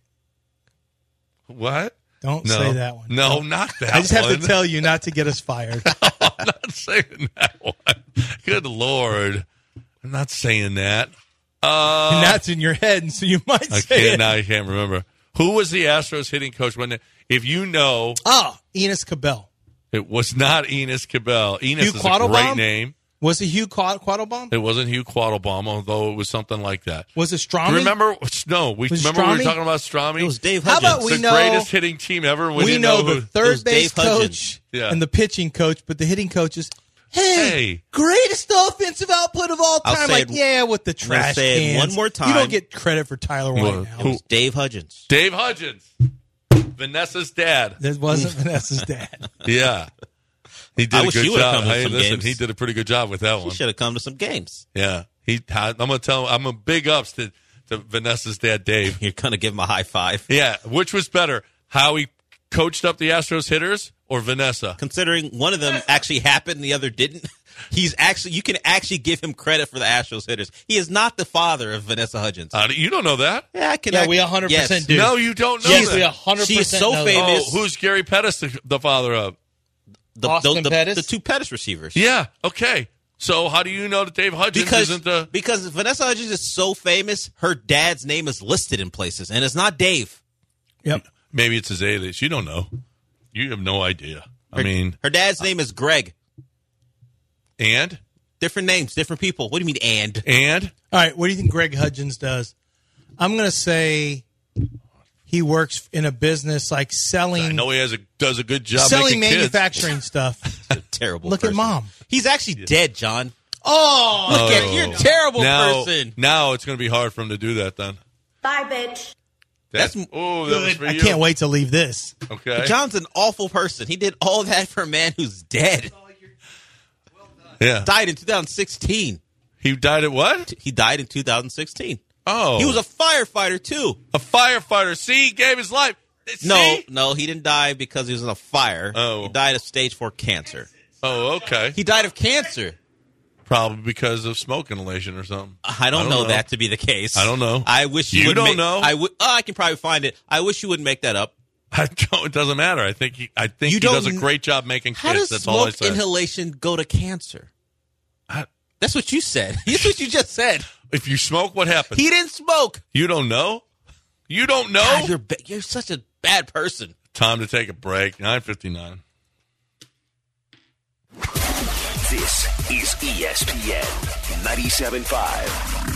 What? Don't No. say that one. No, Don't. not that I just have one. to tell you not to get us fired. I'm not saying that one. Good Lord. I'm not saying that. Uh, and that's in your head, and so you might I say can't. it. Now I can't remember. Who was the Astros hitting coach when? They, if you know, Oh, Enos Cabell. it was not Enos Cabell. Enos Hugh is a Quattlebaum? great name. Was it Hugh Quad- Quattlebaum? It wasn't Hugh Quattlebaum, although it was something like that. Was it Stromy? Do you remember? No, we Was it remember we were Stromy? talking about Stromy. It was Dave How Hudgens. about we the know- greatest hitting team ever. We, We didn't know know the who, third was base Dave Hudgens. coach Yeah. and the pitching coach, but the hitting coach is, hey, Hey. greatest offensive output of all I'll time. say Like, it- yeah, with the I'm gonna trash say it cans. one more You time. don't get credit for Tyler White Well, now. It was Dave Hudgens. Dave Hudgens, Vanessa's dad. That wasn't Vanessa's dad. Yeah, he did I a wish good you would've job. come to Hey, some listen, games. he did a pretty good job with that He one. should have come to some games. Yeah, he. I'm gonna tell him. I'm a big ups to, to Vanessa's dad, Dave. You're going to give him a high five. Yeah, which was better, how he coached up the Astros hitters or Vanessa? Considering one of them actually happened and the other didn't, he's actually you can actually give him credit for the Astros hitters. He is not the father of Vanessa Hudgens. Uh, you don't know that? yeah, I can. Yeah, I- we one hundred percent yes. do. No, you don't know Yes, that. we one hundred percent She's so know that. famous. Oh, who's Gary Pettis, the, the father of? The, Austin the, the, Pettis? the two Pettis receivers. Yeah. Okay. So how do you know that Dave Hudgens Because isn't the? because Vanessa Hudgens is so famous, her dad's name is listed in places, and it's not Dave. Yep. Maybe it's his alias. You don't know. You have no idea. I Her, mean, her dad's name is Greg. and Different names, different people. What do you mean and? and All right, what do you think Greg Hudgens does? I'm going to say he works in a business like I selling know he has a does a good job selling making kids. manufacturing stuff. A terrible. Look person. at Mom. He's actually dead, John. Oh, Look at you're a terrible now, person. Now it's going to be hard for him to do that. Then Bye, bitch. that's, That's oh, that was good. for I you. can't wait to leave this. Okay. John's an awful person. He did all that for a man who's dead. Yeah. Died in two thousand sixteen. He died at what? He died in two thousand sixteen. Oh, He was a firefighter too. a firefighter. See, he gave his life. See? No, no, he didn't die because he was in a fire. Oh. He died of stage four cancer. Oh, okay. He died of cancer. Probably because of smoke inhalation or something. I don't, know, that to be the case. I don't know. I wish you, You would don't make, know? I would. Oh, I can probably find it. I wish you wouldn't make that up. I don't. It doesn't matter. I think he. I think You he don't does a kn- great job making How kids. does That's all I smoke said. inhalation go to cancer? I- That's what you said. That's what you just said. if you smoke, what happens? He didn't smoke. You don't know. You don't know. God, you're ba- you're such a bad person. Time to take a break. Nine fifty nine. This is E S P N ninety-seven point five.